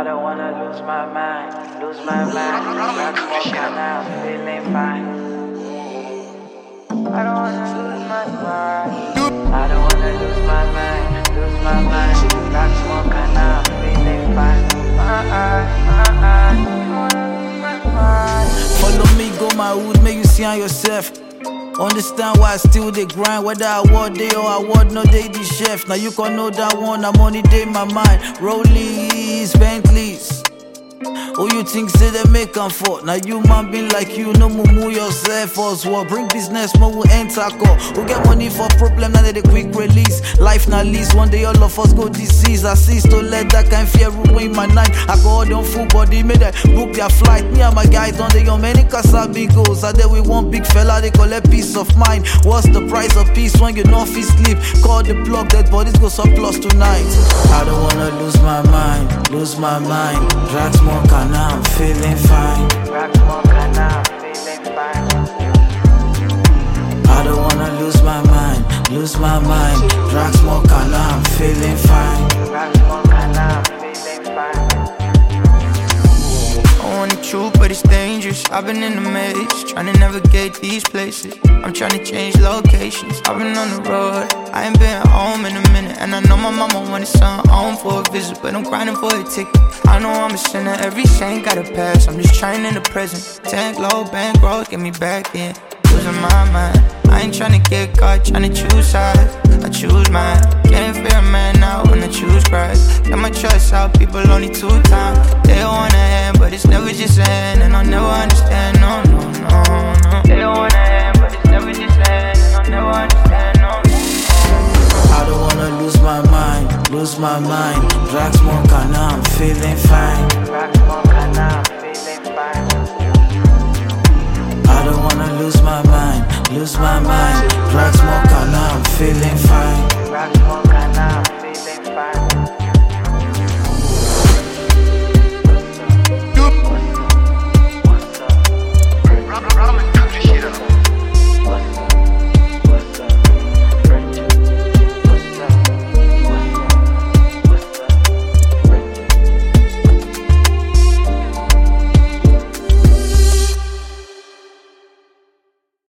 I don't wanna lose my mind. Rock smoke and I'm feeling fine. I don't wanna lose my mind. I don't wanna lose my mind. Rock smoke and I'm feeling fine. Follow me, go my hood, make you see on yourself. Understand why I still dey grind, whether I work day or I work no day the chef. Now you can know that one, I'm money day my mind. Rollies, Bentleys. Who you think say they make am for? Now you man being like you, no mumu yourself as well. Bring business, more will enter call. Who get money for problem, now they quick release. Life na lease, one day all of us go disease. I cease to let that kind fear ruin my night. I go out on full body, made them book their flight. Me and my guys on the many Kasabi goals. I there with one big fella, they collect peace of mind. What's the price of peace when you know fit sleep? Call the plug, dead bodies go surplus tonight. I don't wanna lose my mind. Drag smoke and I'm feeling fine. Rock smoke and I'm feeling fine. I don't wanna lose my mind. Drag smoke and I'm feeling fine. Rock smoke and I'm feeling fine. I want the truth, but it's dangerous. I've been in the maze, trying to navigate these places. I'm trying to change locations. I've been on the road, I ain't been home in a minute. And I know my mama wanted something home for a visit, but I'm grinding for a ticket. I know I'm a sinner, every saint got a pass. I'm just trying in the present. Tank low, bankroll, get me back in. Losing my mind, I ain't trying to get caught, trying to choose sides. I choose mine, can't fear a man now when I choose Christ. Get my trust out, people only 2 times. They don't wanna end, but it's never just end. And I'll never understand, no. They don't wanna end, but it's never just end. And I'll never understand, no. I don't wanna lose my mind. Drag smoke and I'm feeling fine. Rock smoke and I'm feeling fine. I don't wanna lose my mind. Drag